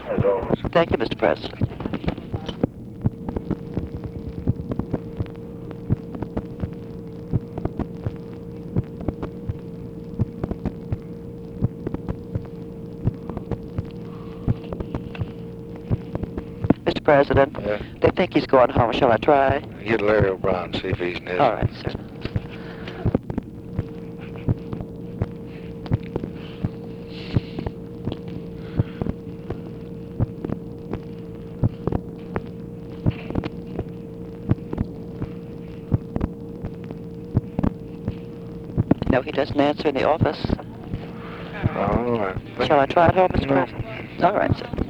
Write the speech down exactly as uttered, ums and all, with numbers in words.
As always. Thank you, Mister President. Mister President, Yeah. they think he's going home. Shall I try? Get Larry O'Brien, see if he's in his. All right, sir. No, he doesn't answer in the office. All right. Shall I try it home, Mister No. President? All right, sir.